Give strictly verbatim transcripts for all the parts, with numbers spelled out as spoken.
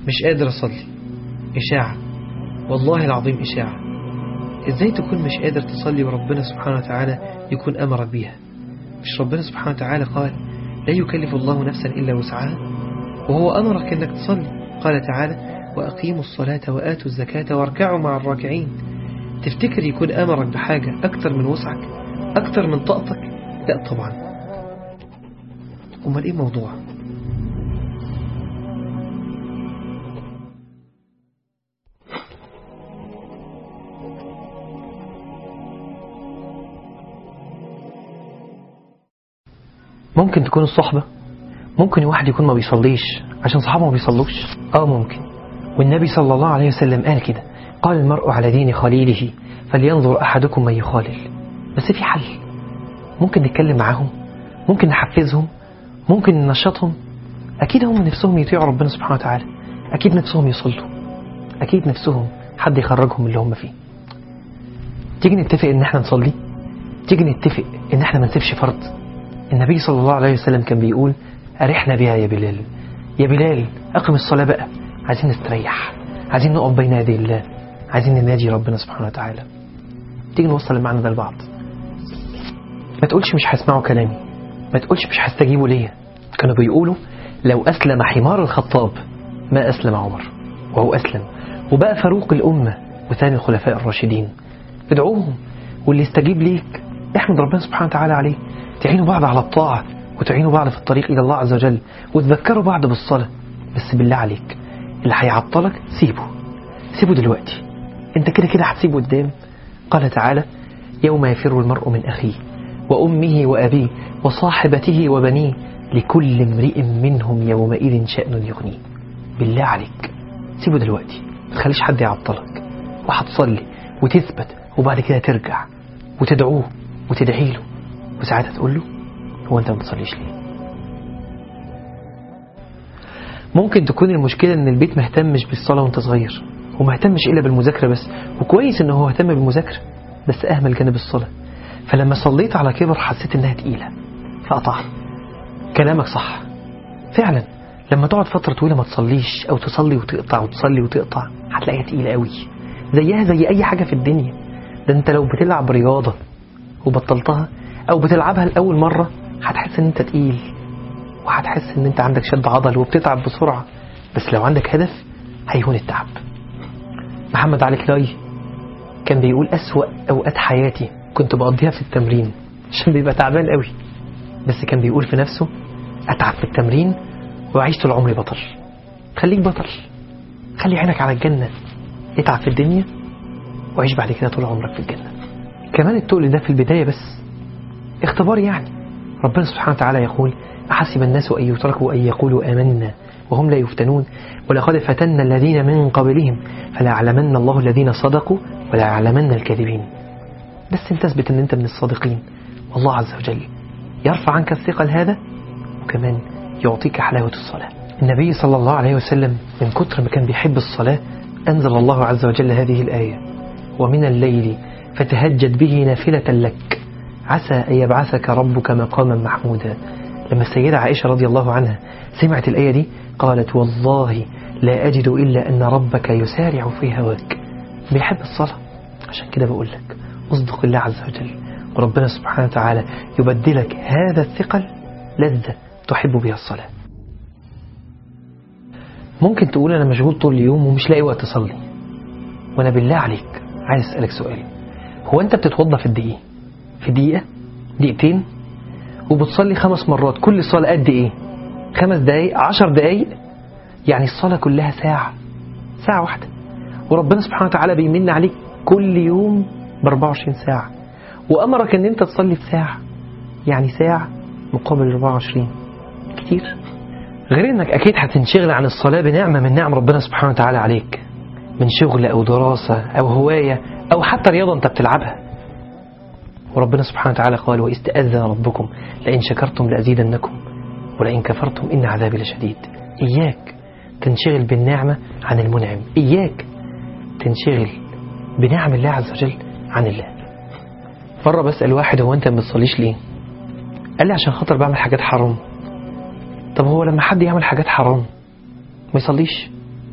مش قادر أصلي. إشاعة، والله العظيم إشاعة. إزاي تكون مش قادر تصلي وربنا سبحانه وتعالى يكون أمرك بيها؟ مش ربنا سبحانه وتعالى قال لا يكلف الله نفسا إلا وسعها، وهو أمرك أنك تصلي. قال تعالى وأقيموا الصلاة وآتوا الزكاة واركعوا مع الراكعين. تفتكر يكون أمرك بحاجة أكتر من وسعك، أكتر من طاقتك؟ لا طبعا. أمال إيه موضوع؟ ممكن تكون الصحبة، ممكن واحد يكون ما بيصليش عشان صحابه ما بيصلوش. آه ممكن، والنبي صلى الله عليه وسلم قال كده، قال المرء على دين خليله فلينظر أحدكم من يخالل. بس في حل، ممكن نتكلم معاهم، ممكن نحفزهم، ممكن ننشطهم. أكيد هم نفسهم يطيعوا ربنا سبحانه وتعالى، أكيد نفسهم يصلوا، أكيد نفسهم حد يخرجهم من اللي هم فيه. تيجي نتفق إن احنا نصلي، تيجي نتفق إن احنا ما نسيبش فرض. النبي صلى الله عليه وسلم كان بيقول أرحنا بها يا بلال، يا بلال أقم الصلاة بقى، عايزين نستريح، عايزين نقف بين يدي الله، عايزين نناجي ربنا سبحانه وتعالى. تيجي نوصل المعنى ده لبعض. ما تقولش مش هسمعوا كلامي، ما تقولش مش هستجيبوا ليا. كانوا بيقولوا لو أسلم حمار الخطاب ما أسلم عمر، وهو أسلم وبقى فاروق الأمة وثاني الخلفاء الراشدين. ادعوهم، واللي يستجيب ليك احمد ربنا سبحانه وتعالى عليه. تعينوا بعض على الطاعة، وتعينوا بعض في الطريق إلى الله عز وجل، وتذكروا بعض بالصلاة. بس بالله عليك اللي هيعطلك سيبه، سيبه دلوقتي. انت كده كده هتسيبه قدام. قال تعالى يوم يفر المرء من أخيه وأمه وأبيه وصاحبته وبنيه لكل امرئ منهم يومئذ شأن يغنيه. بالله عليك سيبه دلوقتي، ما تخليش حد يعطلك. وهتصلي وتثبت، وبعد كده ترجع وتدعوه وتدعي له، وساعتها تقول له هو انت ما بتصليش ليه؟ ممكن تكون المشكلة ان البيت ما اهتمش بالصلاة وانت صغير، وما اهتمش الا بالمذاكرة بس، وكويس انه هو اهتم بالمذاكرة بس اهمل جانب الصلاة. فلما صليت على كبر حسيت انها تقيلة فقطعت. كلامك صح فعلا، لما تقعد فترة طويلة ما تصليش او تصلي وتقطع وتصلي وتقطع هتلاقيها تقيلة قوي، زيها زي اي حاجة في الدنيا. ده انت لو بتلعب رياضة وبطلتها او بتلعبها لأول مرة هتحس ان انت تقيل، وهتحس ان انت عندك شد عضل وبتتعب بسرعة. بس لو عندك هدف هيهون التعب. محمد علي كلاي كان بيقول أسوأ أوقات حياتي كنت بقضيها في التمرين، عشان بيبقى تعبان قوي. بس كان بيقول في نفسه أتعب في التمرين وأعيش طول عمري بطل. خليك بطل، خلي عينك على الجنة، اتعب في الدنيا وعيش بعد كده طول عمرك في الجنة. كمان التقل ده في البداية بس اختبار يعني. ربنا سبحانه وتعالى يقول أحسب الناس أن يتركوا أن يقولوا آمنا وهم لا يفتنون ولقد فتنا الذين من قبلهم فلا يعلمن الله الذين صدقوا ولا يعلمن الكاذبين. بس انت تثبت ان انت من الصادقين، والله عز وجل يرفع عنك الثقل هذا، وكمان يعطيك حلاوة الصلاة. النبي صلى الله عليه وسلم من كتر ما كان بيحب الصلاة أنزل الله عز وجل هذه الآية ومن الليل فتهجد به نافلة لك عسى أن يبعثك ربك مقاما محمودا. لما السيدة عائشة رضي الله عنها سمعت الآية دي قالت والله لا أجد إلا أن ربك يسارع في هواك. بيحب الصلاة، عشان كده بقول لك اصدق الله عز وجل، وربنا سبحانه وتعالى يبدلك هذا الثقل لذة تحب بها الصلاة. ممكن تقول أنا مشغول طول اليوم ومش لاقي وقت أصلي، وأنا بالله عليك عايز أسألك سؤال. هو أنت بتتوضى في الدقيقة، في دقيقة، دقيقتين، وبتصلي خمس مرات كل صلاة قد إيه؟ خمس دقايق، عشر دقايق، يعني الصلاة كلها ساعة، ساعة واحدة. وربنا سبحانه وتعالى بيمن عليك كل يوم بأربعة وعشرين ساعة، وأمرك أن أنت تصلي في ساعة، يعني ساعة مقابل أربعة وعشرين، كتير. غير أنك أكيد هتنشغل عن الصلاة بنعمة من نعم ربنا سبحانه وتعالى عليك، من شغل أو دراسة أو هواية أو حتى رياضة أنت بتلعبها. وربنا سبحانه وتعالى قال وإذ تأذن ربكم لئن شكرتم لأزيدنكم ولئن كفرتم إن عذابي لشديد. إياك تنشغل بالنعمة عن المنعم، إياك تنشغل بنعم الله عز وجل عن الله. مرة بسأل واحد هو أنت ما بتصليش ليه؟ قال لي عشان خاطر بعمل حاجات حرام. طب هو لما حد يعمل حاجات حرام ما يصليش؟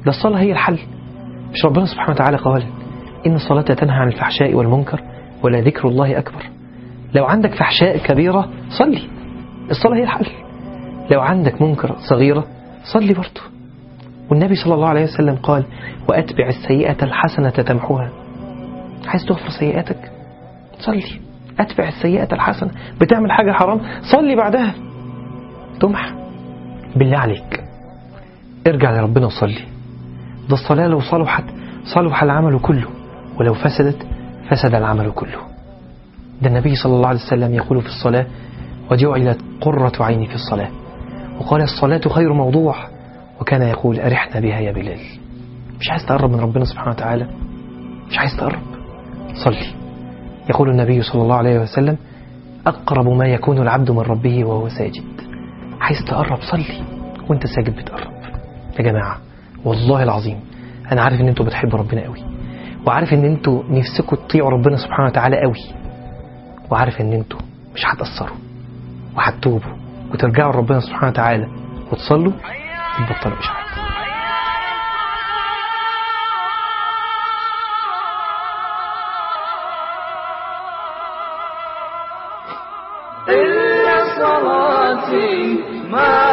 ده الصلاة هي الحل. مش ربنا سبحانه وتعالى قال إن الصلاة تنهى عن الفحشاء والمنكر ولا ذكر الله أكبر؟ لو عندك فحشاء كبيرة صلي، الصلاة هي الحل. لو عندك منكر صغيرة صلي برضه. والنبي صلى الله عليه وسلم قال وأتبع السيئة الحسنة تمحوها. عايز تغفر سيئاتك صلي، أتبع السيئة الحسنة. بتعمل حاجة حرام صلي بعدها تمحى. بالله عليك ارجع لربنا وصلي. ده الصلاة لو صلحت صلح العمل كله، ولو فسدت فسد العمل كله. ده النبي صلى الله عليه وسلم يقول في الصلاة وجعلت قرة عيني في الصلاة، وقال الصلاة خير موضوع، وكان يقول أرحنا بها يا بلال. مش عايز تقرب من ربنا سبحانه وتعالى؟ مش عايز تقرب؟ صلي. يقول النبي صلى الله عليه وسلم أقرب ما يكون العبد من ربه وهو ساجد. عايز تقرب صلي وانت ساجد بتقرب. يا جماعة والله العظيم أنا عارف ان انتوا بتحبوا ربنا قوي، وعارف ان انتوا نفسكم تطيعوا ربنا سبحانه وتعالى قوي، وعارف ان انتوا مش هتأثروا وهتتوبوا وترجعوا لربنا سبحانه وتعالى وتصلوا وتبطلوا إشعاع. إلا صلاتي ما